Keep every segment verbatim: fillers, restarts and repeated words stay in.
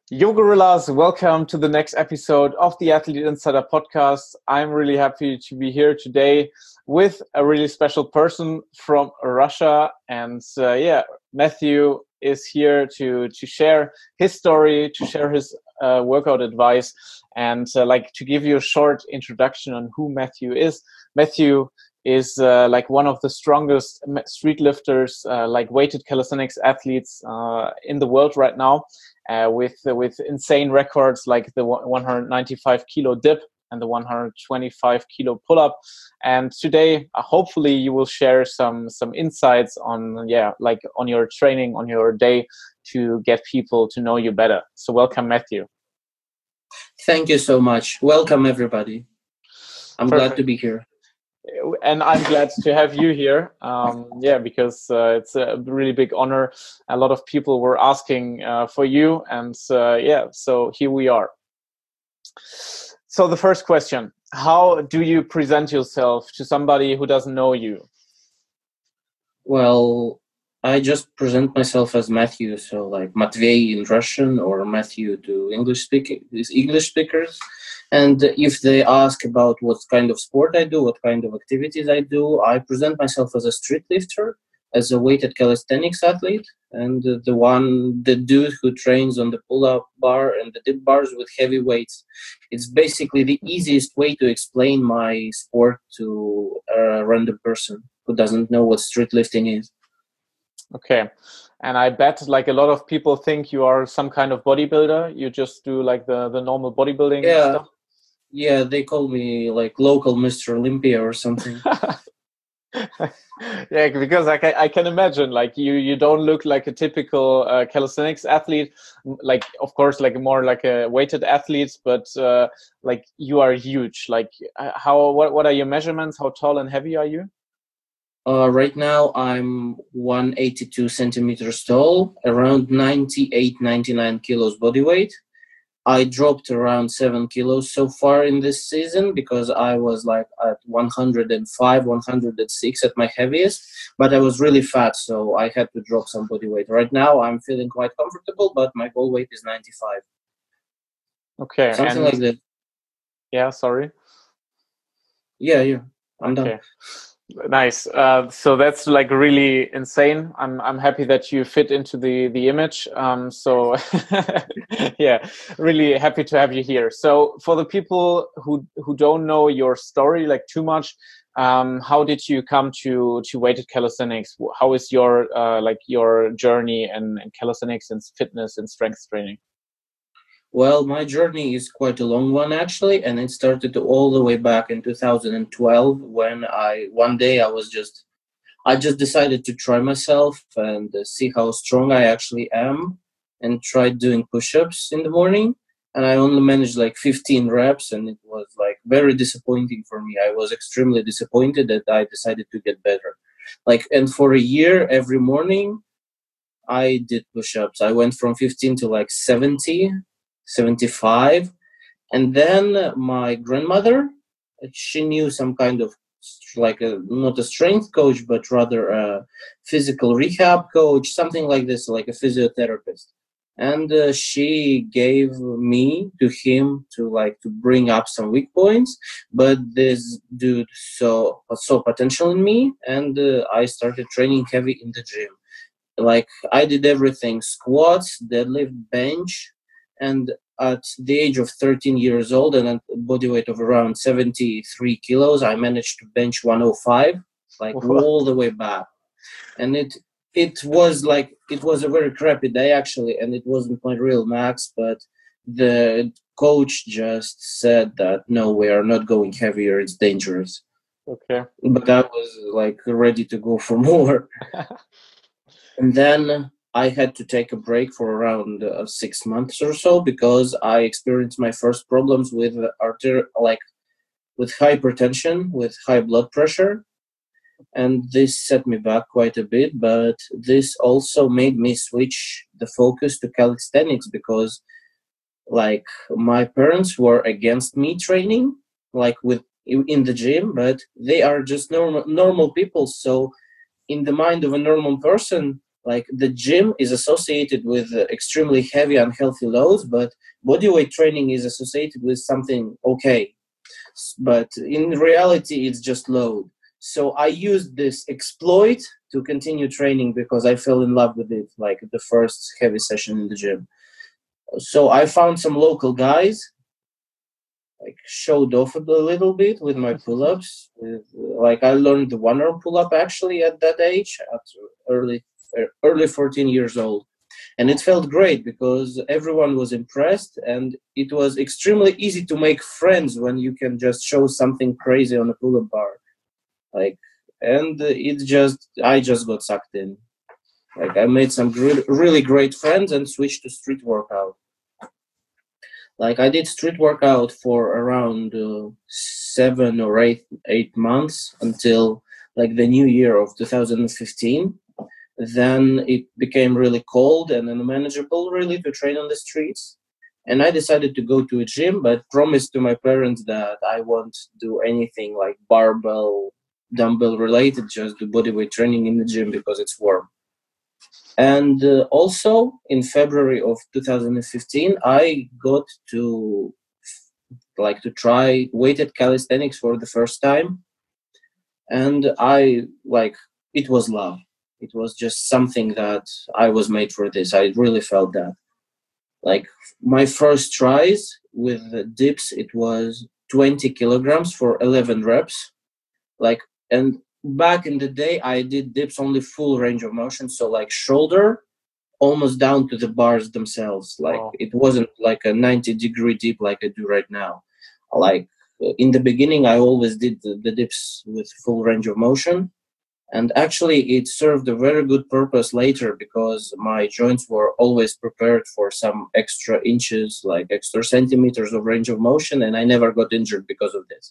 Yo, Gorillas, welcome to the next episode of the Athlete Insider podcast. I'm really happy to be here today with a really special person from Russia. And uh, yeah, Matthew is here to, to share his story, to share his uh, workout advice, and uh, like to give you a short introduction on who Matthew is. Matthew is uh, like one of the strongest street lifters, uh, like weighted calisthenics athletes uh, in the world right now. Uh, with uh, with insane records like the one hundred ninety-five kilo dip and the one hundred twenty-five kilo pull up. And today, uh, hopefully, you will share some some insights on yeah, like on your training, on your day, to get people to know you better. So, welcome, Matthew. Thank you so much. Welcome, everybody. I'm Perfect. glad to be here. And I'm glad to have you here. Um, yeah, because uh, it's a really big honor. A lot of people were asking uh, for you, and uh, yeah, so here we are. So the first question: how do you present yourself to somebody who doesn't know you? Well, I just present myself as Matthew, so like Matvey in Russian or Matthew to English speaking English speakers. And if they ask about what kind of sport I do, what kind of activities I do, I present myself as a street lifter, as a weighted calisthenics athlete, and the one, the dude who trains on the pull-up bar and the dip bars with heavy weights. It's basically the easiest way to explain my sport to a random person who doesn't know what street lifting is. Okay. And I bet like a lot of people think you are some kind of bodybuilder. You just do like the, the normal bodybuilding yeah. stuff. Yeah, they call me like local Mister Olympia or something. Yeah, because I can, I can imagine like you, you don't look like a typical uh, calisthenics athlete. Like, of course, like more like a weighted athlete, but uh, like you are huge. Like how, what, what are your measurements? How tall and heavy are you? Uh, right now, I'm one hundred eighty-two centimeters tall, around ninety-eight, ninety-nine kilos body weight. I dropped around seven kilos so far in this season because I was like at one hundred five, one hundred six at my heaviest, but I was really fat, so I had to drop some body weight. Right now, I'm feeling quite comfortable, but my goal weight is ninety-five. Okay. Something and, like that. Yeah, sorry. Yeah, yeah. I'm okay. done. Nice. Uh, so that's like really insane. I'm I'm happy that you fit into the the image. Um, so yeah, really happy to have you here. So for the people who who don't know your story like too much, um, how did you come to to weighted calisthenics? How is your uh, like your journey in, in calisthenics and fitness and strength training? Well, my journey is quite a long one actually, and it started all the way back in two thousand twelve when I one day I was just I just decided to try myself and uh, see how strong I actually am, and tried doing push-ups in the morning, and I only managed like fifteen reps, and it was like very disappointing for me. I was extremely disappointed that I decided to get better. Like, and for a year every morning I did push-ups. I went from fifteen to like seventy, seventy-five, and then my grandmother, she knew some kind of like a, not a strength coach but rather a physical rehab coach, something like this, like a physiotherapist, and uh, she gave me to him to like to bring up some weak points, but this dude saw saw potential in me, and uh, I started training heavy in the gym. Like, I did everything: squats, deadlift, bench. And at the age of thirteen years old and a body weight of around seventy-three kilos, I managed to bench one oh five, like all the way back. And it it was like, it was a very crappy day actually, and it wasn't my real max, but the coach just said that no, we are not going heavier, it's dangerous. Okay. But I was like ready to go for more. And then I had to take a break for around uh, six months or so because I experienced my first problems with arter- like with hypertension, with high blood pressure, and this set me back quite a bit. But this also made me switch the focus to calisthenics because, like, my parents were against me training, like with in the gym, but they are just normal normal people. So, in the mind of a normal person, like the gym is associated with uh, extremely heavy, unhealthy loads, but bodyweight training is associated with something okay. But in reality, it's just load. So I used this exploit to continue training because I fell in love with it, like the first heavy session in the gym. So I found some local guys, like showed off a little bit with my pull-ups. With, like I learned the one-arm pull-up actually at that age, at early early fourteen years old. And it felt great because everyone was impressed, and it was extremely easy to make friends when you can just show something crazy on a pull-up bar. Like, and it just, I just got sucked in. Like, I made some gr- really great friends and switched to street workout. Like, I did street workout for around uh, seven or eight eight months until like the new year of two thousand fifteen. Then it became really cold and unmanageable, really, to train on the streets. And I decided to go to a gym, but promised to my parents that I won't do anything like barbell, dumbbell related, just do bodyweight training in the gym because it's warm. And uh, also in February of two thousand fifteen, I got to like to try weighted calisthenics for the first time. And I like, it was love. It was just something that I was made for this. I really felt that. Like my first tries with the dips, it was twenty kilograms for eleven reps. Like, and back in the day, I did dips only full range of motion. So like shoulder, almost down to the bars themselves. Like wow. It wasn't like a ninety degree dip like I do right now. Like in the beginning, I always did the, the dips with full range of motion. And actually, it served a very good purpose later because my joints were always prepared for some extra inches, like extra centimeters of range of motion, and I never got injured because of this.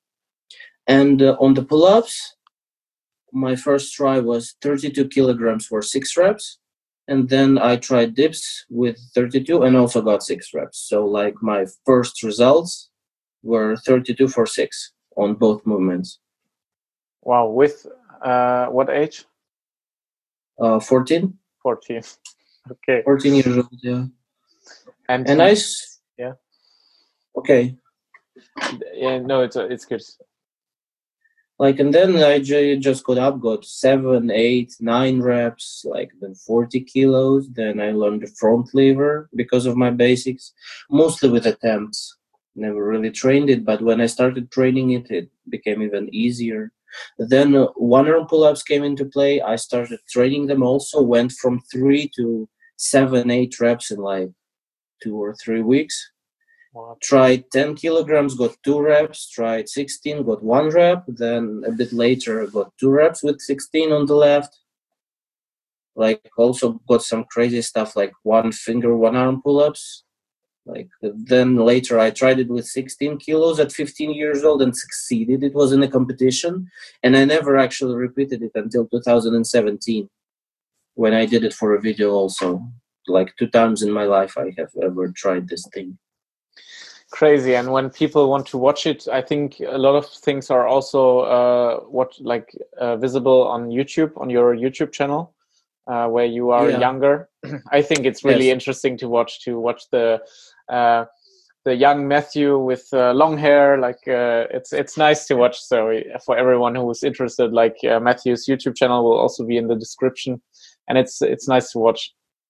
And uh, on the pull-ups, my first try was thirty-two kilograms for six reps. And then I tried dips with thirty-two and also got six reps. So like my first results were thirty-two for six on both movements. Wow, with uh, what age? Uh, fourteen. fourteen. Okay. fourteen years old, yeah. And, and I, yeah. Okay. Yeah, no, it's it's good. Like, and then I j- just got up, got seven, eight, nine reps, like then forty kilos. Then I learned the front lever because of my basics, mostly with attempts. Never really trained it, but when I started training it, it became even easier. Then uh, one-arm pull-ups came into play. I started training them also, went from three to seven, eight reps in like two or three weeks. Wow. Tried ten kilograms, got two reps. Tried sixteen, got one rep. Then a bit later, got two reps with sixteen on the left. Like also got some crazy stuff like one finger, one arm pull-ups. Like then later I tried it with sixteen kilos at fifteen years old and succeeded. It was in a competition and I never actually repeated it until two thousand seventeen when I did it for a video also. Like two times in my life I have ever tried this thing. Crazy. And when people want to watch it, I think a lot of things are also uh, what like uh, visible on YouTube, on your YouTube channel. Uh, where you are yeah. younger. I think it's really yes. interesting to watch to watch the uh, the young Matthew with uh, long hair. Like uh, it's it's nice to watch. So for everyone who is interested, like uh, Matthew's YouTube channel will also be in the description, and it's it's nice to watch.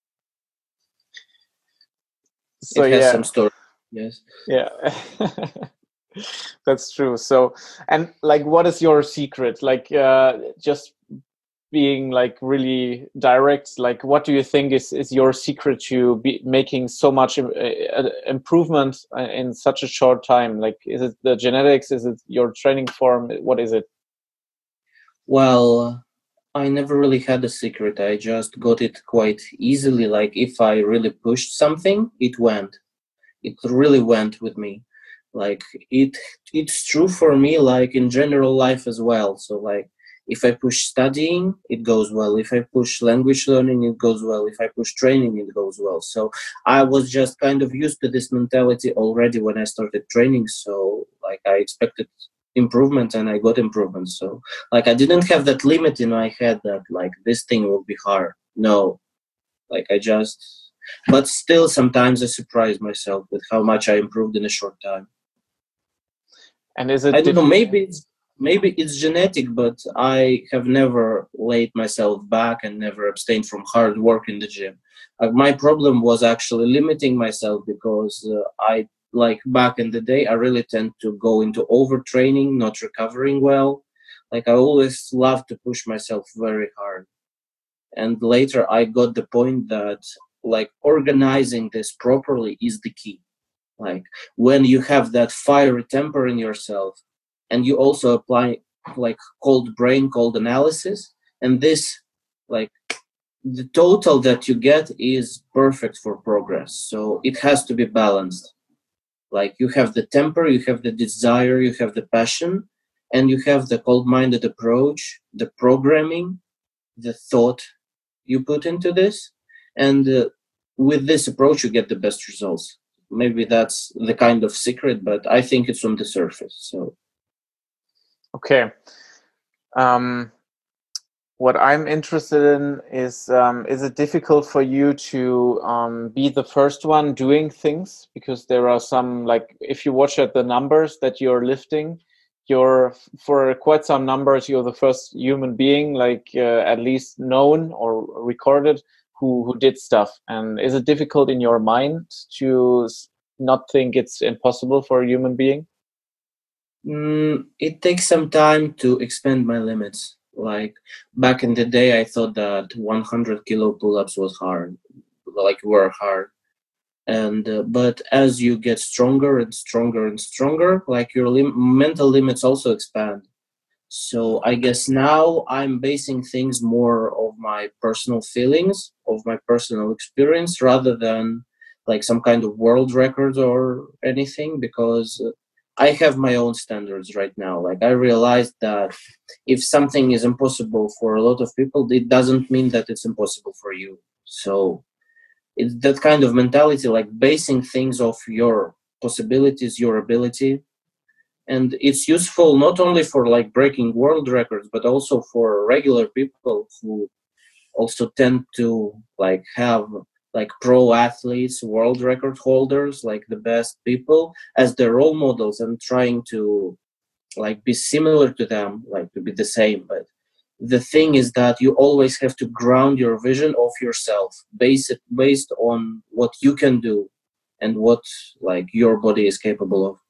So it has yeah. some story. Yes. Yeah. That's true. So, and like, what is your secret? Like, uh, just being like really direct, like what do you think is, is your secret to be making so much uh, improvement in such a short time? Like, is it the genetics? Is it your training form? What is it? Well, I never really had a secret. I just got it quite easily. Like if I really pushed something, it went. It really went with me. Like it, it's true for me, like in general life as well. So like, if I push studying, it goes well. If I push language learning, it goes well. If I push training, it goes well. So I was just kind of used to this mentality already when I started training. So like I expected improvement and I got improvement. So like I didn't have that limit in my head that like this thing will be hard. No, like I just, but still sometimes I surprise myself with how much I improved in a short time. And is it I don't know, diff- maybe it's, maybe it's genetic, but I have never laid myself back and never abstained from hard work in the gym. Uh, my problem was actually limiting myself because uh, I, like back in the day, I really tend to go into overtraining, not recovering well. Like I always love to push myself very hard. And later I got the point that like organizing this properly is the key. Like when you have that fiery temper in yourself and you also apply like cold brain, cold analysis, and this like the total that you get is perfect for progress. So it has to be balanced. Like you have the temper, you have the desire, you have the passion, and you have the cold-minded approach, the programming, the thought you put into this, and uh, with this approach you get the best results. Maybe that's the kind of secret, but I think it's on the surface. So okay. Um, what I'm interested in is um, is it difficult for you to um, be the first one doing things? Because there are some, like if you watch at the numbers that you're lifting, you're for quite some numbers you're the first human being, like uh, at least known or recorded, who who did stuff. And is it difficult in your mind to not think it's impossible for a human being? mm, it takes some time to expand my limits. Like back in the day, I thought that one hundred kilo pull-ups was hard, like were hard. And uh, but as you get stronger and stronger and stronger, like your lim- mental limits also expand. So I guess now I'm basing things more of my personal feelings, of my personal experience, rather than like some kind of world record or anything, because uh, I have my own standards right now. Like I realized that if something is impossible for a lot of people, it doesn't mean that it's impossible for you. So it's that kind of mentality, like basing things off your possibilities, your ability, and it's useful not only for like breaking world records but also for regular people who also tend to like have like pro athletes, world record holders, like the best people as their role models, and trying to like be similar to them, like to be the same. But the thing is that you always have to ground your vision of yourself, base it based on what you can do and what like your body is capable of.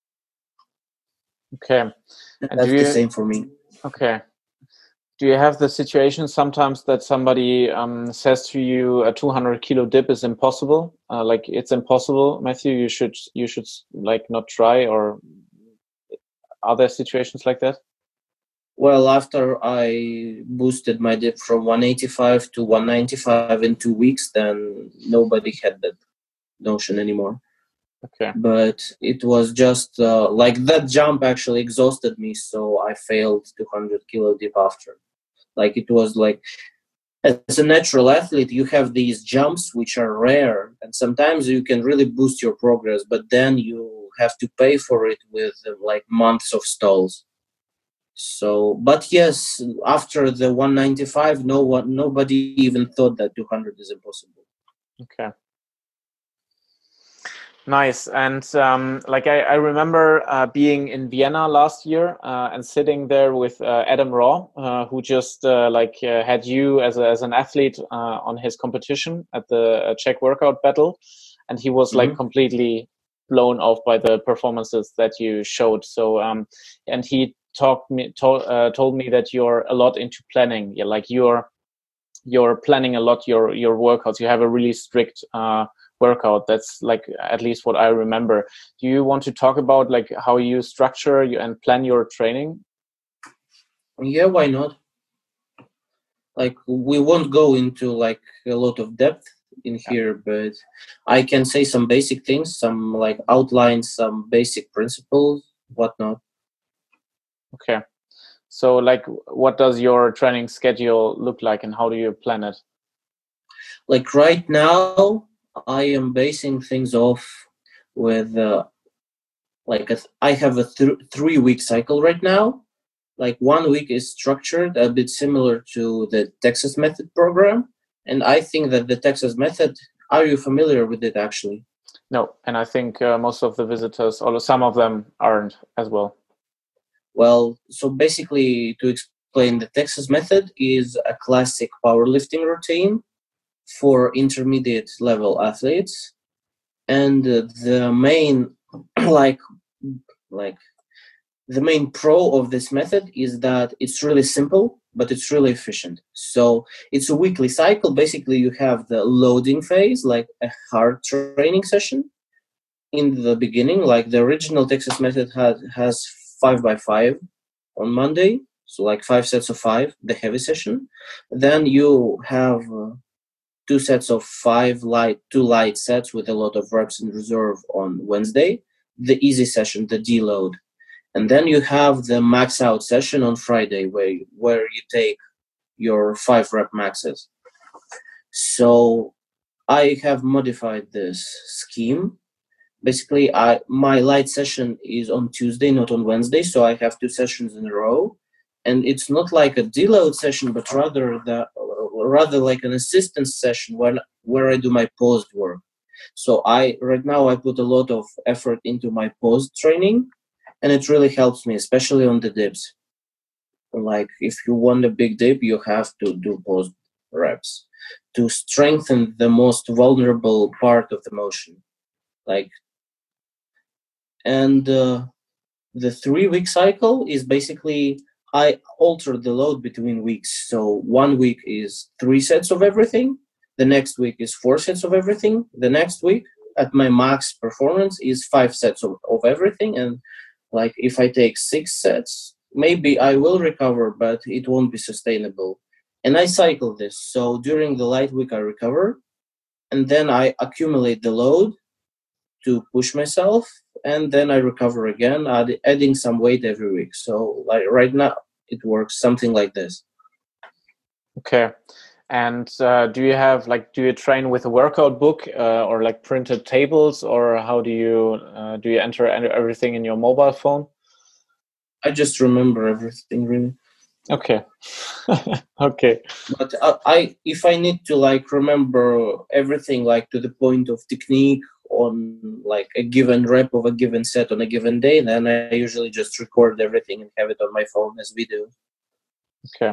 Okay. And do That's the you same for me. okay. Do you have the situation sometimes that somebody um, says to you a two hundred kilo dip is impossible? Uh, like it's impossible, Matthew. You should you should like not try. Or are there situations like that? Well, after I boosted my dip from one eighty-five to one ninety-five in two weeks, then nobody had that notion anymore. Okay. But it was just uh, like that jump actually exhausted me, so I failed two hundred kilo dip after. Like it was like, as a natural athlete, you have these jumps which are rare, and sometimes you can really boost your progress, but then you have to pay for it with uh, like months of stalls. So, but yes, after the one ninety-five, no one, nobody even thought that two hundred is impossible. Okay. Nice. And um, like I, I remember uh, being in Vienna last year uh, and sitting there with uh, Adam Raw, uh, who just uh, like uh, had you as a, as an athlete uh, on his competition at the uh, Czech workout battle, and he was like Mm-hmm. completely blown off by the performances that you showed. So um, and he talked me told uh, told me that you're a lot into planning. Yeah, like you're you're planning a lot your your workouts. You have a really strict uh workout. That's like at least what I remember. Do you want to talk about like how you structure you and plan your training? Yeah, why not? Like we won't go into like a lot of depth in Yeah. here, but I can say some basic things, some like outline, some basic principles, whatnot. Okay. So like what does your training schedule look like and how do you plan it? Like right now, I am basing things off with uh, like a th- I have a th- three week cycle right now. Like one week is structured a bit similar to the Texas Method program, And I think that the Texas method, are you familiar with it actually? No, and I think uh, most of the visitors, although some of them aren't as well. Well, so basically, to explain, the Texas method is a classic powerlifting routine for intermediate level athletes, and uh, the main, like, like the main pro of this method is that it's really simple, but it's really efficient. So it's a weekly cycle. Basically, you have the loading phase, like a hard training session in the beginning. Like the original Texas method had has five by five on Monday, so like five sets of five, the heavy session. Then you have uh, two sets of five light, two light sets with a lot of reps in reserve on Wednesday, the easy session, the deload. And then you have the max out session on Friday where, where you take your five rep maxes. So I have modified this scheme. Basically, I my light session is on Tuesday, not on Wednesday, so I have two sessions in a row. And it's not like a deload session, but rather the rather like an assistance session where, where I do my post work. So I right now I put a lot of effort into my post training, and it really helps me, especially on the dips. Like if you want a big dip, you have to do post reps to strengthen the most vulnerable part of the motion. Like, and uh, the three week cycle is basically I alter the load between weeks. So one week is three sets of everything. The next week is four sets of everything. The next week at my max performance is five sets of, of everything. And like if I take six sets, maybe I will recover, but it won't be sustainable. And I cycle this. So during the light week, I recover, and then I accumulate the load to push myself, and then I recover again, add, adding some weight every week. So like right now, it works something like this. Okay. And uh, do you have like, do you train with a workout book uh, or like printed tables, or how do you uh, do you enter everything in your mobile phone? I just remember everything really. Okay. Okay. But I, I, if I need to like remember everything, like to the point of technique on like a given rep of a given set on a given day, then I usually just record everything and have it on my phone as video. Okay.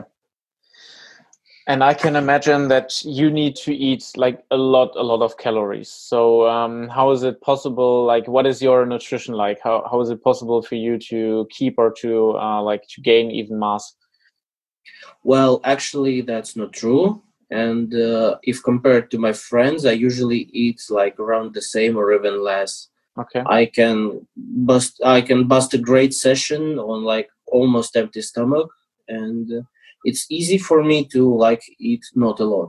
And I can imagine that you need to eat like a lot, a lot of calories. So um, how is it possible? Like, what is your nutrition like? How how is it possible for you to keep or to uh, like to gain even mass? Well, actually, that's not true. And uh, if compared to my friends, I usually eat like around the same or even less. Okay. I can bust. I can bust a great session on like almost empty stomach, and uh, it's easy for me to like eat not a lot.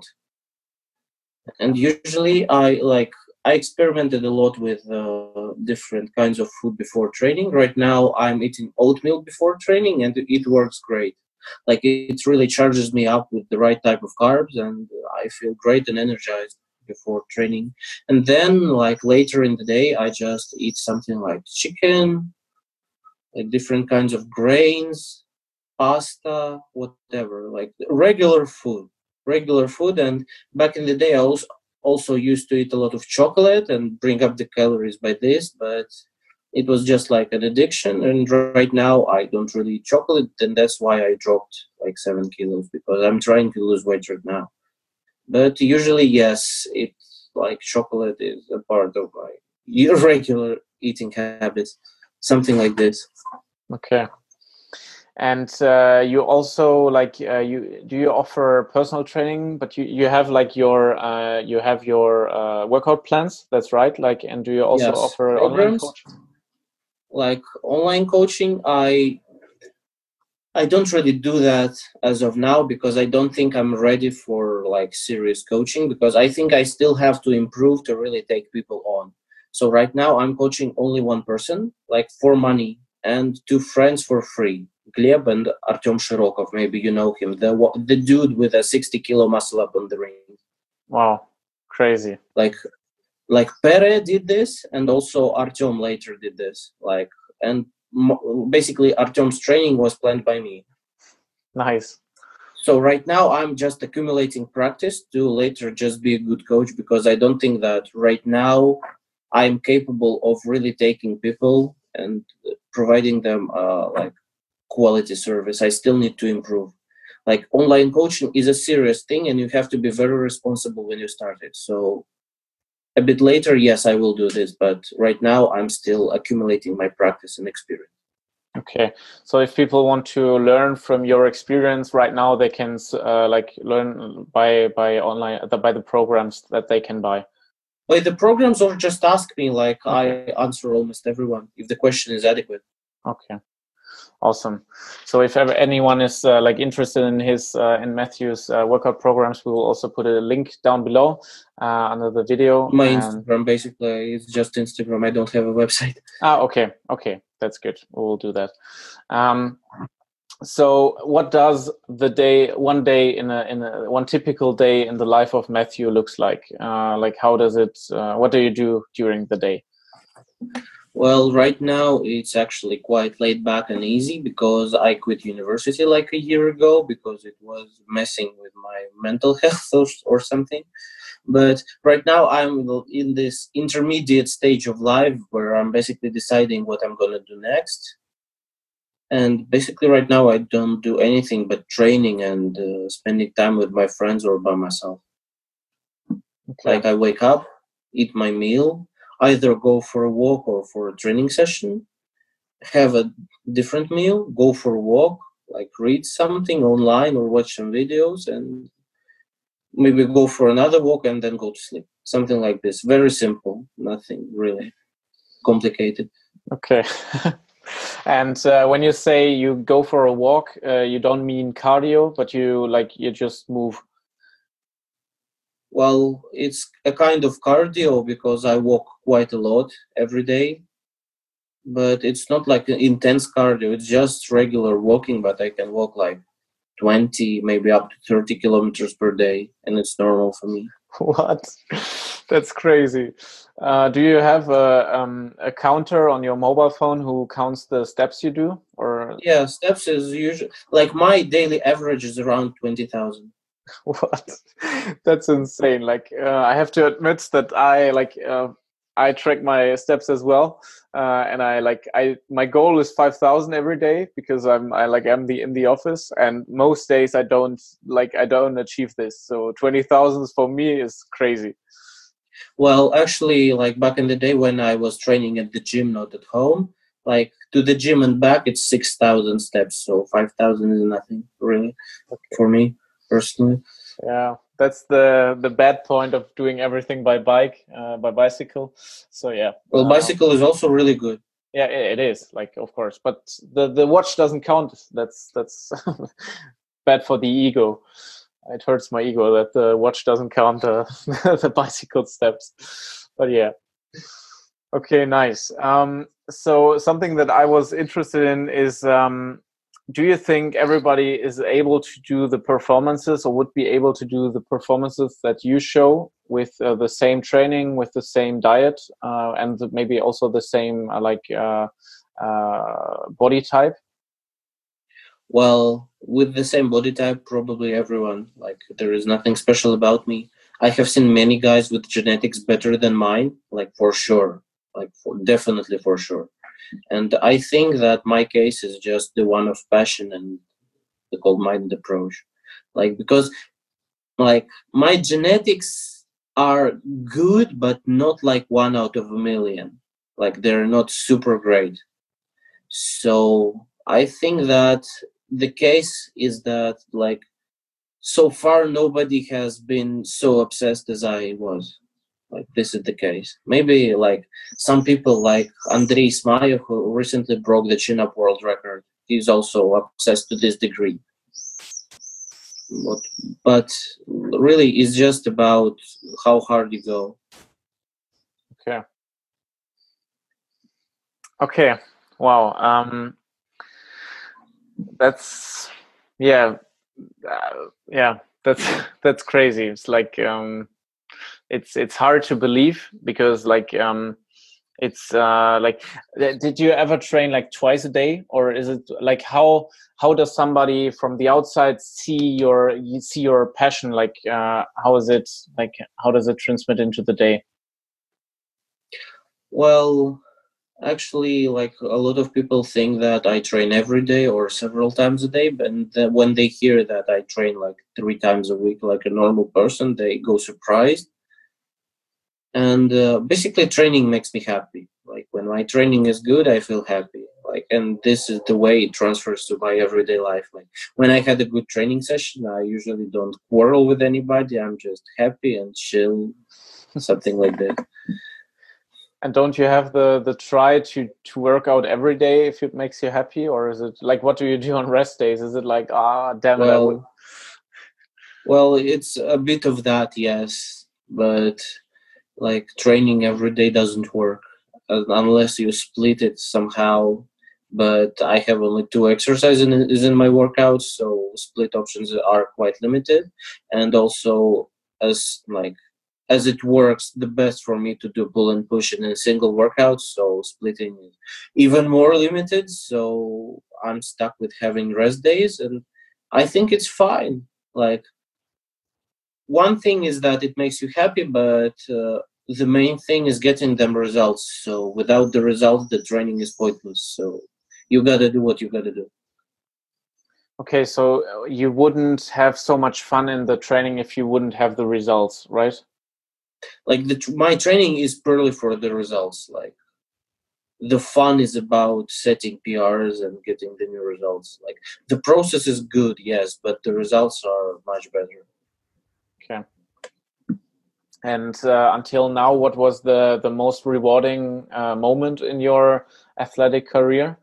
And usually, I like I experimented a lot with uh, different kinds of food before training. Right now, I'm eating oatmeal before training, and it works great. Like it really charges me up with the right type of carbs, and I feel great and energized before training. And then like later in the day, I just eat something like chicken, like different kinds of grains, pasta, whatever, like regular food, regular food. And back in the day, I also also used to eat a lot of chocolate and bring up the calories by this, but it was just like an addiction. And right now I don't really eat chocolate, and that's why I dropped like seven kilos, because I'm trying to lose weight right now. But usually, yes, it's like chocolate is a part of my regular eating habits, something like this. Okay. And uh, you also like uh, you do you offer personal training, but you, you have like your uh, you have your uh, workout plans. That's right. Like, and do you also Yes, offer online programs coaching? like online coaching. I I don't really do that as of now, because I don't think I'm ready for like serious coaching, because I think I still have to improve to really take people on. So right now I'm coaching only one person, like for money, and two friends for free. Gleb and Artyom Shirokov, maybe you know him, the the dude with a sixty kilo muscle up on the ring. Wow, crazy. Like like Pere did this, and also Artyom later did this. Like and basically Artyom's training was planned by me. Nice. So right now I'm just accumulating practice to later just be a good coach, because I don't think that right now I'm capable of really taking people and providing them uh, like quality service. I still need to improve. Like online coaching is a serious thing, and you have to be very responsible when you start it. So a bit later, yes, I will do this, but right now I'm still accumulating my practice and experience. Okay, so if people want to learn from your experience right now, they can uh, like learn by by online by the programs that they can buy. By the programs, or just ask me. Like okay. I answer almost everyone if the question is adequate. Okay, awesome. So if ever anyone is uh, like interested in his uh, in Matthew's uh, workout programs, we will also put a link down below uh, under the video. My and... Instagram, basically, it's just Instagram. I don't have a website. Ah, okay, okay, that's good. We will do that. Um, so, what does the day, one day in a in a one typical day in the life of Matthew looks like? Uh, like, how does it? Uh, what do you do during the day? Well, right now it's actually quite laid back and easy, because I quit university like a year ago because it was messing with my mental health or, or something. But right now I'm in this intermediate stage of life where I'm basically deciding what I'm going to do next. And basically right now I don't do anything but training and uh, spending time with my friends or by myself. Okay. Like I wake up, eat my meal, either go for a walk or for a training session, have a different meal, go for a walk, like read something online or watch some videos, and maybe go for another walk and then go to sleep. Something like this. Very simple. Nothing really complicated. Okay. And uh, when you say you go for a walk, uh, you don't mean cardio, but you like you just move. Well, it's a kind of cardio because I walk quite a lot every day, but it's not like an intense cardio. It's just regular walking, but I can walk like twenty, maybe up to thirty kilometers per day, and it's normal for me. What? That's crazy. Uh, do you have a um, a counter on your mobile phone who counts the steps you do? Or yeah, steps is usually like my daily average is around twenty thousand. What? That's insane. Like uh, I have to admit that I like uh, I track my steps as well, uh, and I like I my goal is five thousand every day because I'm I like I'm the in the office, and most days I don't like I don't achieve this. So twenty thousand for me is crazy. Well, actually, like back in the day when I was training at the gym, not at home, like to the gym and back, it's six thousand steps. So five thousand is nothing really okay. for me personally. Yeah, that's the the bad point of doing everything by bike, uh, by bicycle. So yeah. Well, um, bicycle is also really good. Yeah, it, it is. Like, of course, but the the watch doesn't count. That's that's bad for the ego. It hurts my ego that the watch doesn't count uh, the bicycle steps. But yeah. Okay, nice. Um, so something that I was interested in is, um, do you think everybody is able to do the performances or would be able to do the performances that you show with uh, the same training, with the same diet, uh, and maybe also the same uh, like uh, uh, body type? Well, with the same body type, probably everyone. Like, there is nothing special about me. I have seen many guys with genetics better than mine, like for sure, like for definitely for sure. And I think that my case is just the one of passion and the cold-minded approach. Like, because like my genetics are good, but not like one out of a million. Like, they're not super great. So I think that the case is that, like, so far nobody has been so obsessed as I was. Like, this is the case. Maybe like some people like Andrei Ismaev, who recently broke the chin-up world record, he's also obsessed to this degree. But, but really, it's just about how hard you go. Okay. Okay. Wow. Um, that's yeah, uh, yeah. That's that's crazy. It's like um, it's it's hard to believe because like um, It's uh, like, did you ever train like twice a day, or is it like how how does somebody from the outside see your you see your passion? Like, uh, how is it like? How does it transmit into the day? Well, actually, like a lot of people think that I train every day or several times a day, but then when they hear that I train like three times a week, like a normal person, they go surprised. And uh, basically, training makes me happy. Like when my training is good, I feel happy. Like, and this is the way it transfers to my everyday life. Like when I had a good training session, I usually don't quarrel with anybody. I'm just happy and chill, something like that. And don't you have the the try to to work out every day if it makes you happy, or is it like what do you do on rest days? Is it like ah damn it, I would. Well, well, it's a bit of that, yes, but like training every day doesn't work uh, unless you split it somehow. But I have only two exercises in, is in my workouts, so split options are quite limited. And also, as like as it works the best for me to do pull and push in a single workout, so splitting is even more limited. So I'm stuck with having rest days, and I think it's fine. Like one thing is that it makes you happy, but uh, the main thing is getting them results. So without the results, the training is pointless. So you gotta do what you gotta do. Okay, so you wouldn't have so much fun in the training if you wouldn't have the results, right? Like the my training is purely for the results. Like the fun is about setting P Rs and getting the new results. Like the process is good, yes, but the results are much better. Okay. And uh, until now, what was the the most rewarding uh, moment in your athletic career?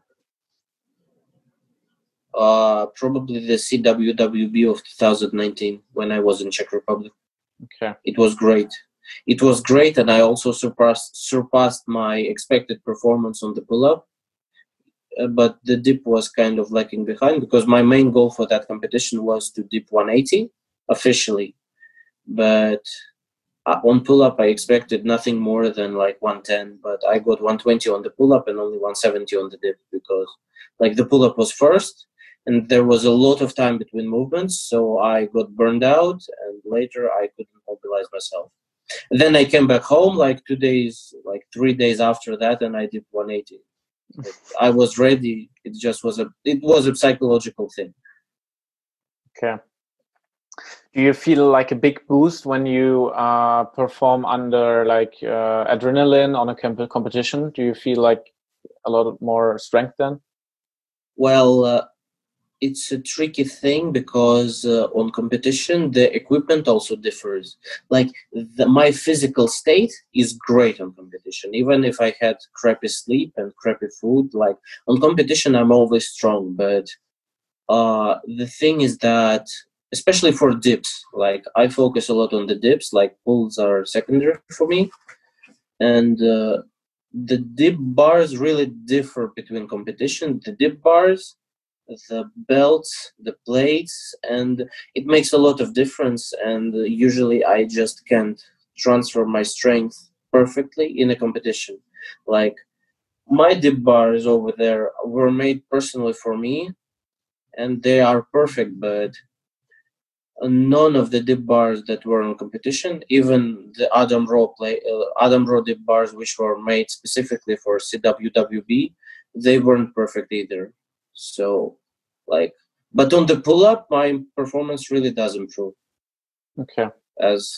Uh, probably the C W W B of two thousand nineteen when I was in Czech Republic. Okay. It was great. It was great, and I also surpassed surpassed my expected performance on the pull-up. Uh, but the dip was kind of lagging behind because my main goal for that competition was to dip one eighty officially. But uh, on pull-up, I expected nothing more than like one ten, but I got one twenty on the pull-up and only one seventy on the dip because like the pull-up was first and there was a lot of time between movements, so I got burned out and later I couldn't mobilize myself. And then I came back home like two days, like three days after that, and I did one eighty. Like, I was ready. It just was a, it was a psychological thing. Okay. Do you feel like a big boost when you uh, perform under like uh, adrenaline on a comp- competition? Do you feel like a lot more strength then? Well, uh, it's a tricky thing because uh, on competition the equipment also differs. Like the, my physical state is great on competition, even if I had crappy sleep and crappy food. Like on competition I'm always strong, but uh the thing is that especially for dips, like I focus a lot on the dips, like pulls are secondary for me. And uh, the dip bars really differ between competition. The dip bars, the belts, the plates, and it makes a lot of difference. And uh, usually I just can't transfer my strength perfectly in a competition. Like my dip bars over there were made personally for me and they are perfect, but none of the dip bars that were in competition, even the Adam Raw play, uh, Adam Raw dip bars, which were made specifically for C W W B, they weren't perfect either. So, like, but on the pull up, my performance really does improve. Okay. As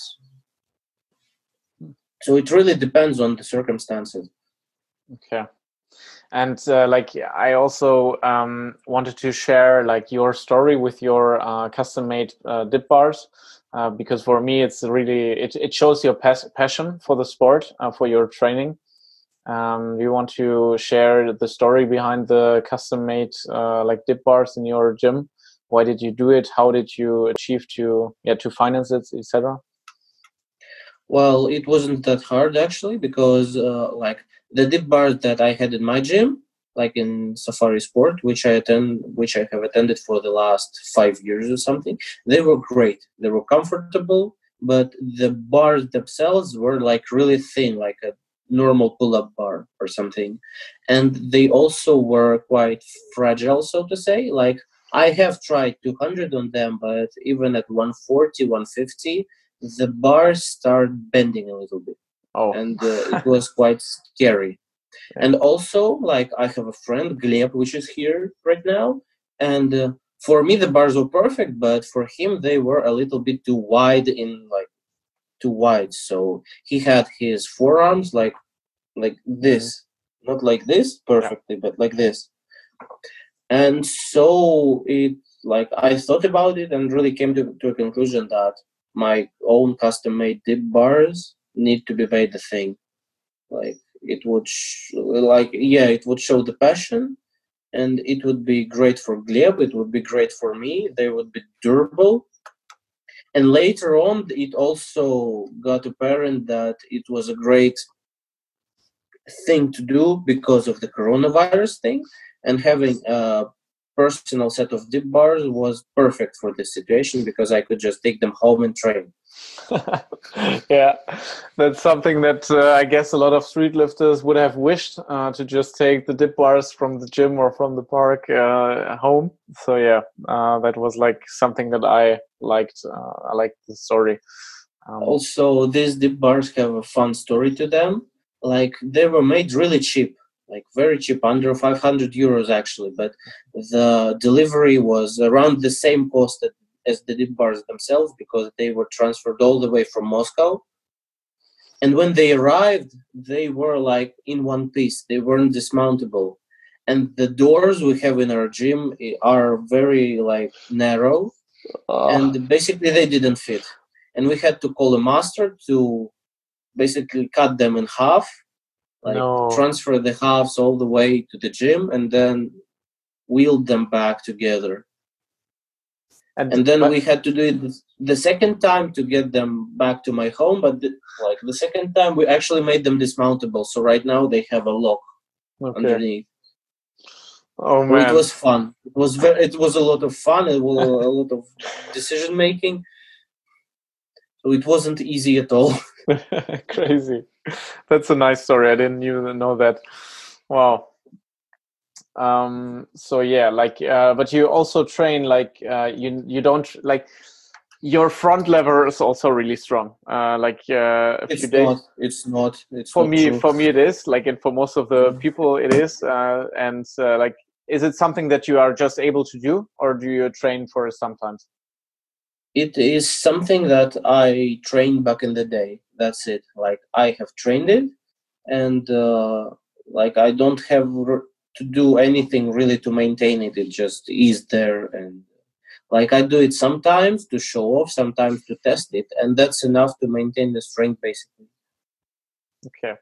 so, it really depends on the circumstances. Okay. And uh, like I also um, wanted to share like your story with your uh, custom made uh, dip bars uh, because for me it's really it, it shows your pas- passion for the sport, uh, for your training. Um, you want to share the story behind the custom made uh, like dip bars in your gym? Why did you do it? How did you achieve to yeah to finance it, et cetera? Well, it wasn't that hard actually because uh, like the dip bars that I had in my gym, like in Safari Sport, which I attend, which I have attended for the last five years or something, they were great. They were comfortable, but the bars themselves were like really thin, like a normal pull-up bar or something. And they also were quite fragile, so to say. Like, I have tried two hundred on them, but even at one forty, one fifty, the bars start bending a little bit. Oh. And uh, it was quite scary. Yeah. And also, like, I have a friend, Gleb, which is here right now. And uh, for me, the bars were perfect, but for him, they were a little bit too wide in, like, too wide. So he had his forearms like like this, mm-hmm. not like this perfectly, yeah. but like this. And so it like I thought about it and really came to, to a conclusion that my own custom-made dip bars need to be made the thing. Like it would sh- like yeah, it would show the passion, and it would be great for Gleb. It would be great for me. They would be durable. And later on, it also got apparent that it was a great thing to do because of the coronavirus thing, and having a personal set of dip bars was perfect for this situation because I could just take them home and train. Yeah, that's something that uh, I guess a lot of street lifters would have wished uh, to just take the dip bars from the gym or from the park uh, home. So yeah, uh, that was like something that I liked. Uh, I liked the story. Um, also, these dip bars have a fun story to them. Like they were made really cheap, like very cheap, under five hundred euros actually. But the delivery was around the same cost that as the dip bars themselves because they were transferred all the way from Moscow. And when they arrived, they were like in one piece. They weren't dismountable. And the doors we have in our gym are very like narrow. Oh. And basically they didn't fit. And we had to call a master to basically cut them in half, like no. transfer the halves all the way to the gym and then wheel them back together. And, and then but, we had to do it the second time to get them back to my home. But the, like the second time, we actually made them dismountable. So right now they have a lock okay. underneath. Oh man, so it was fun. It was very. It was a lot of fun. It was a lot of decision making. So it wasn't easy at all. Crazy. That's a nice story. I didn't even know that. Wow. Um, so yeah, like, uh, but you also train like uh, you you don't like your front lever is also really strong. Uh, like uh, a it's few days. Not, it's not. It's for not me. True. For me, it is like, and for most of the people, it is. Uh, and uh, like, is it something that you are just able to do, or do you train for it sometimes? It is something that I trained back in the day. That's it. Like I have trained it, and uh, like I don't have to do anything really to maintain it. It just is there, and like I do it sometimes to show off, sometimes to test it, and that's enough to maintain the strength basically. Okay.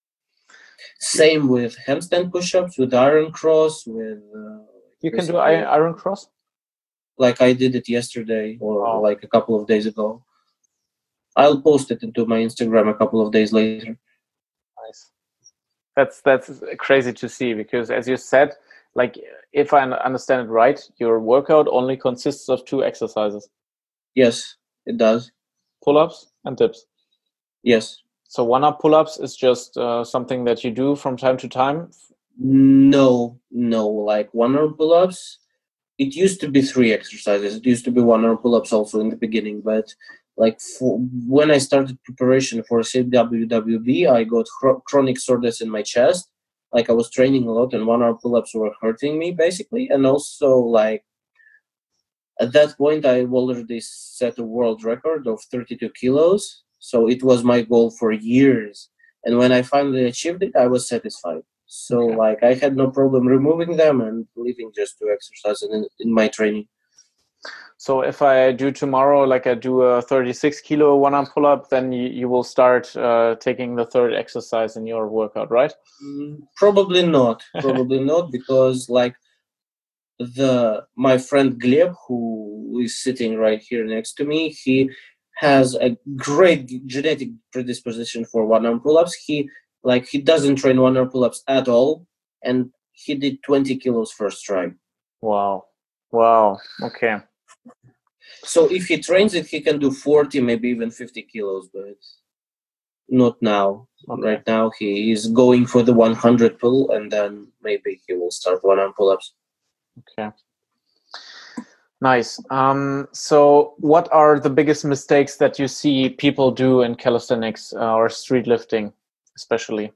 Same with handstand push-ups, with iron cross, with uh, you can do iron cross. Like I did it yesterday or oh. like a couple of days ago. I'll post it into my Instagram a couple of days later. Nice. That's that's crazy to see because, as you said, like if I understand it right, your workout only consists of two exercises. Yes, it does. Pull-ups and dips. Yes. So one-up pull-ups is just uh, something that you do from time to time? No, no. Like one-arm pull-ups, it used to be three exercises. It used to be one-arm pull-ups also in the beginning, but like for, when I started preparation for C W W B, I got chro- chronic soreness in my chest. Like I was training a lot and one-arm pull-ups were hurting me basically. And also like at that point, I already set a world record of thirty-two kilos. So it was my goal for years. And when I finally achieved it, I was satisfied. So okay. like I had no problem removing them and leaving just two exercises in, in my training. So if I do tomorrow, like I do a thirty-six kilo one-arm pull-up, then you, you will start uh, taking the third exercise in your workout, right? Mm, probably not. Probably not, because like the my friend Gleb, who is sitting right here next to me, he has a great genetic predisposition for one-arm pull-ups. He like he doesn't train one-arm pull-ups at all, and he did twenty kilos first try. Wow! Wow! Okay. So if he trains it, he can do forty, maybe even fifty kilos, but not now. Okay. Right now, he is going for the one hundred pull, and then maybe he will start one arm pull-ups. Okay. Nice. Um, so what are the biggest mistakes that you see people do in calisthenics uh, or street lifting, especially?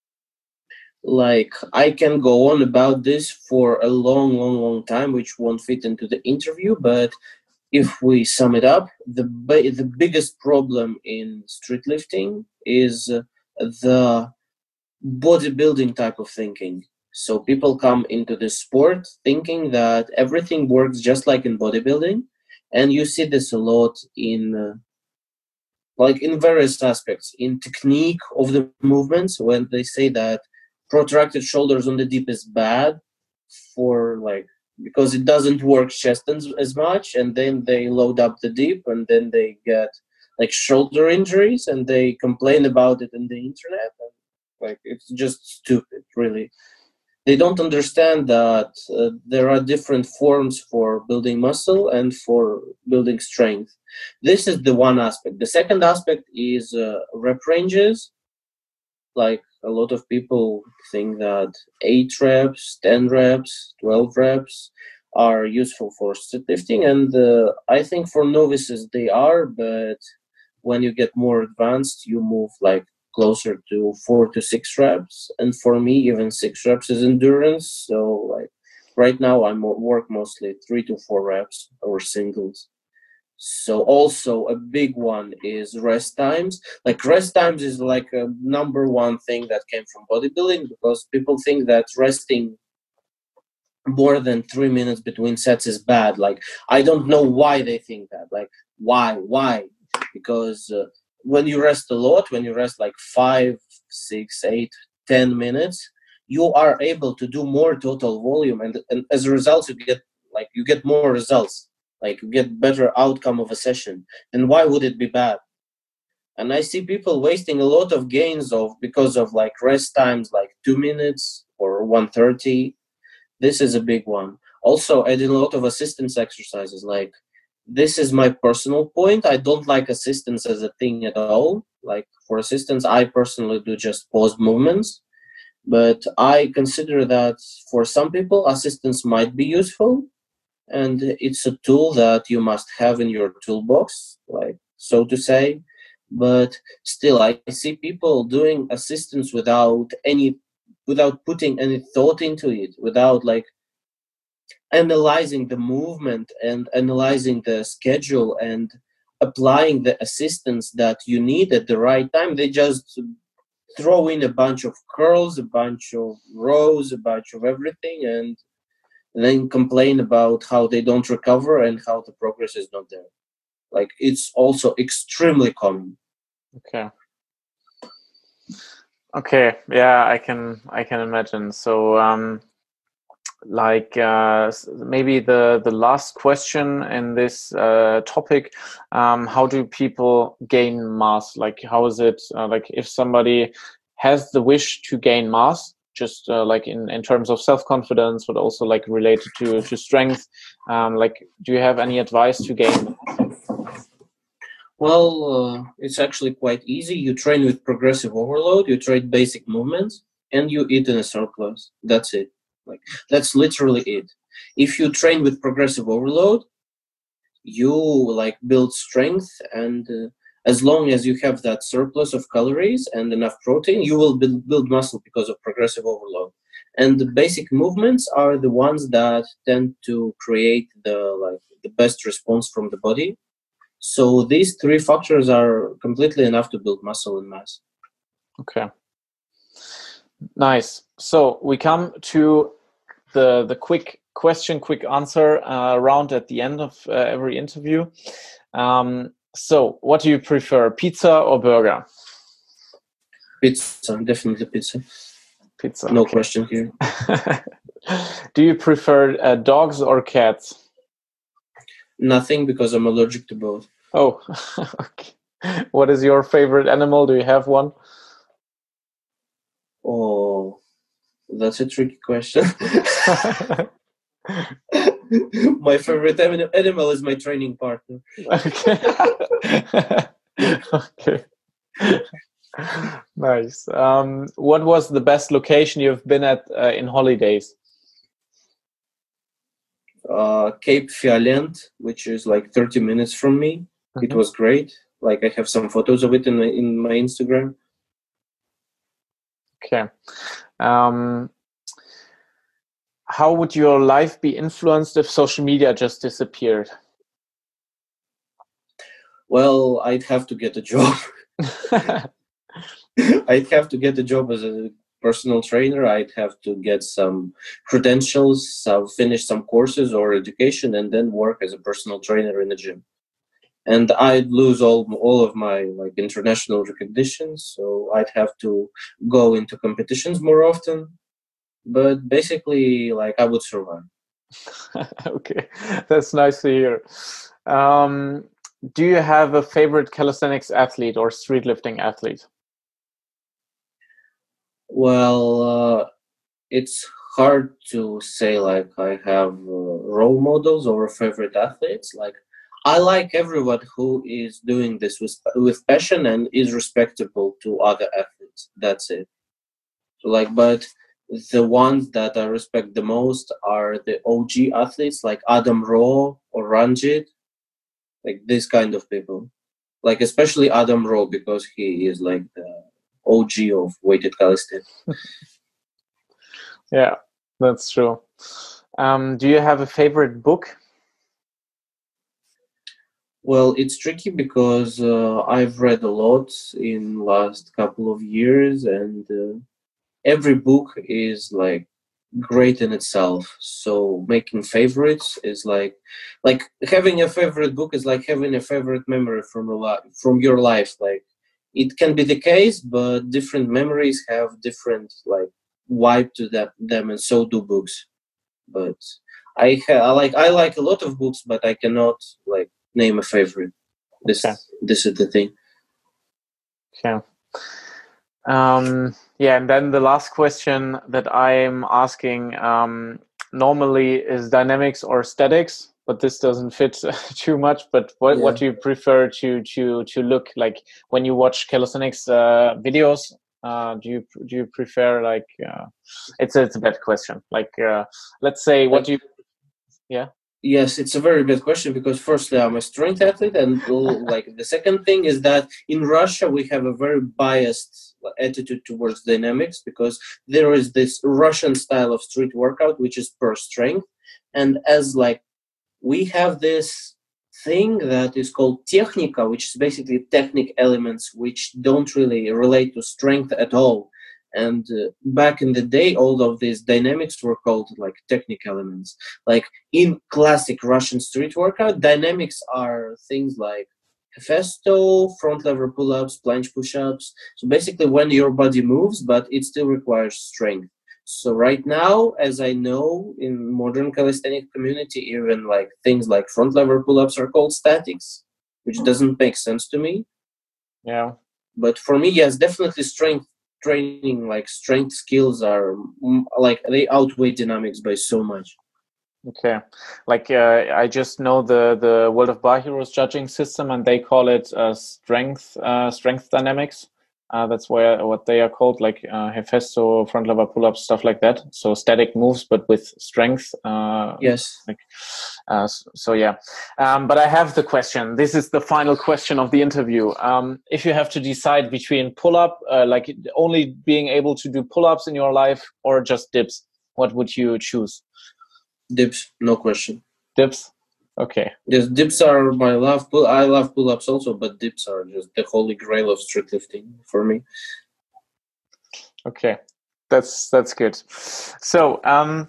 Like, I can go on about this for a long, long, long time, which won't fit into the interview, but if we sum it up, the bi- the biggest problem in street lifting is uh, the bodybuilding type of thinking. So people come into this sport thinking that everything works just like in bodybuilding, and you see this a lot in uh, like in various aspects, in technique of the movements, when they say that protracted shoulders on the dip is bad for like because it doesn't work chest as, as much, and then they load up the dip and then they get like shoulder injuries and they complain about it in the internet. Like, it's just stupid, really. They don't understand that uh, there are different forms for building muscle and for building strength. This is the one aspect. The second aspect is uh, rep ranges. Like, a lot of people think that eight reps, ten reps, twelve reps are useful for street lifting, and uh, I think for novices they are, but when you get more advanced, you move like closer to four to six reps, and for me even six reps is endurance. So like right now I work mostly three to four reps or singles. So also a big one is rest times. Like, rest times is like a number one thing that came from bodybuilding, because people think that resting more than three minutes between sets is bad. Like, I don't know why they think that. Like, why why because uh, when you rest a lot, when you rest like five, six, eight, ten minutes, you are able to do more total volume, and, and as a result you get like you get more results, like you get better outcome of a session. And why would it be bad? And I see people wasting a lot of gains of because of like rest times like two minutes or one thirty. This is a big one. Also, I did a lot of assistance exercises. Like, this is my personal point. I don't like assistance as a thing at all. Like, for assistance, I personally do just pause movements. But I consider that for some people, assistance might be useful. And it's a tool that you must have in your toolbox, like, so to say. But still, I see people doing assistance without any, without putting any thought into it, without like analyzing the movement and analyzing the schedule and applying the assistance that you need at the right time. They just throw in a bunch of curls, a bunch of rows, a bunch of everything, and then complain about how they don't recover and how the progress is not there. Like, it's also extremely common. Okay. Okay. Yeah, I can I can imagine. So um like uh, maybe the the last question in this uh, topic, um, how do people gain mass? Like, how is it uh, like if somebody has the wish to gain mass, just uh, like in, in terms of self-confidence, but also like related to, to strength, um, like do you have any advice to gain? Well, uh, it's actually quite easy. You train with progressive overload, you train basic movements, and you eat in a surplus. That's it. Like, that's literally it. If you train with progressive overload, you like build strength, and uh, as long as you have that surplus of calories and enough protein, you will build, build muscle because of progressive overload. And the basic movements are the ones that tend to create the like the best response from the body. So these three factors are completely enough to build muscle and mass. Okay. Nice. So we come to the the quick question, quick answer uh, round at the end of uh, every interview. Um, so what do you prefer, pizza or burger? Pizza, definitely pizza. Pizza. No okay. question here. Do you prefer uh, dogs or cats? Nothing, because I'm allergic to both. Oh, okay. What is your favorite animal? Do you have one? Oh, that's a tricky question. My favorite animal is my training partner. Okay. Okay. Nice. Um, what was the best location you've been at uh, in holidays? Uh, Cape Fialent, which is like thirty minutes from me. Mm-hmm. It was great. Like I have some photos of it in my, in my Instagram. Okay. Um, how would your life be influenced if social media just disappeared? Well, I'd have to get a job. I'd have to get a job as a personal trainer. I'd have to get some credentials, some finish some courses or education, and then work as a personal trainer in a gym. And I'd lose all all of my like international recognition, so I'd have to go into competitions more often. But basically, like I would survive. Okay, that's nice to hear. Um, do you have a favorite calisthenics athlete or street lifting athlete? Well, uh, it's hard to say like I have uh, role models or favorite athletes. Like I like everyone who is doing this with with passion and is respectable to other athletes. That's it. So like, but the ones that I respect the most are the O G athletes like Adam Rowe or Ranjit, like this kind of people. Like especially Adam Rowe because he is like the O G of weighted calisthenics. Yeah, that's true. Um, do you have a favorite book? Well, it's tricky because uh, I've read a lot in last couple of years, and uh, every book is like great in itself. So making favorites is like like having a favorite book is like having a favorite memory from a li- from your life. Like it can be the case, but different memories have different like vibe to that them, and so do books. But I ha- I like I like a lot of books, but I cannot like name a favorite. This Okay. this is the thing. Okay. Um, yeah, and then the last question that I'm asking um, normally is dynamics or statics, but this doesn't fit too much. But what, Yeah. what do you prefer to to to look like when you watch calisthenics uh, videos? Uh, do you do you prefer like uh, it's a, it's a bad question. Like uh, let's say, what Like, do you? Yeah. Yes, it's a very bad question because firstly, I'm a strength athlete, and like the second thing is that in Russia we have a very biased attitude towards dynamics because there is this Russian style of street workout which is per strength, and as like we have this thing that is called technica, which is basically technique elements which don't really relate to strength at all. And uh, back in the day, all of these dynamics were called like technique elements. Like in classic Russian street workout, dynamics are things like Hefesto, front lever pull-ups, planche push-ups. So basically when your body moves, but it still requires strength. So right now, as I know, in modern calisthenic community, even like things like front lever pull-ups are called statics, which doesn't make sense to me. Yeah. But for me, yes, definitely strength training, like strength skills are like they outweigh dynamics by so much. Okay, like uh, I just know the the World of Bar Heroes judging system, and they call it uh, strength uh, strength dynamics. Uh, that's where what they are called, like uh, Hefesto, front lever pull-ups, stuff like that. So static moves, but with strength. Uh, yes. Like, uh, so, so yeah, um, but I have the question. This is the final question of the interview. Um, if you have to decide between pull-up, uh, like only being able to do pull-ups in your life, or just dips, what would you choose? Dips, no question. Dips? Okay. Yes, dips are my love. Pull, I love pull-ups also, but dips are just the holy grail of street lifting for me. Okay, that's that's good. So, um,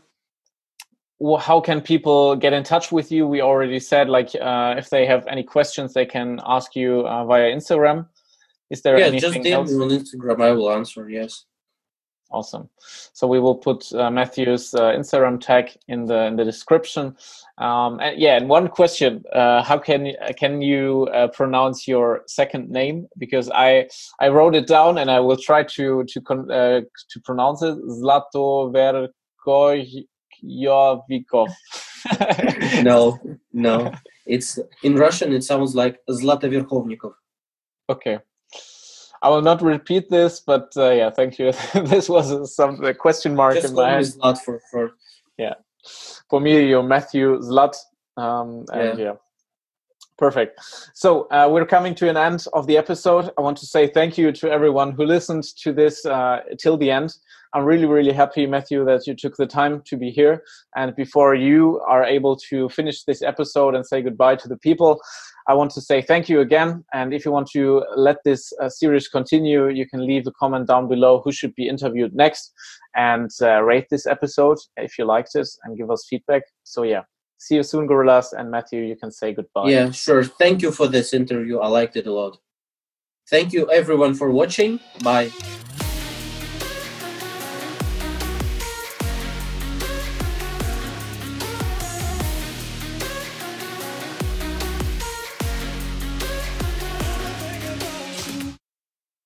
how can people get in touch with you? We already said, like, uh, if they have any questions, they can ask you uh, via Instagram. Is there yeah, anything just D M else? me on Instagram. I will answer. Yes. Awesome. So we will put uh, Matthew's uh, Instagram tag in the in the description. Um, and yeah, and one question: uh, How can can you uh, pronounce your second name? Because I I wrote it down and I will try to to con- uh, to pronounce it. Zlato Verkojovikov. no, no. It's in Russian. It sounds like Zlata Verkhovnikov. Okay. I will not repeat this, but uh, yeah, thank you. This was some a question mark Just in my head. Zlat for for yeah. For me, you're Matthew Zlat, um, and yeah. yeah. Perfect. So uh, we're coming to an end of the episode. I want to say thank you to everyone who listened to this uh, till the end. I'm really, really happy, Matthew, that you took the time to be here. And before you are able to finish this episode and say goodbye to the people, I want to say thank you again. And if you want to let this uh, series continue, you can leave a comment down below who should be interviewed next, and uh, rate this episode if you liked it and give us feedback. So yeah. See you soon, Gorillas. And Matthew, you can say goodbye. Yeah, sure. Thank you for this interview. I liked it a lot. Thank you, everyone, for watching. Bye.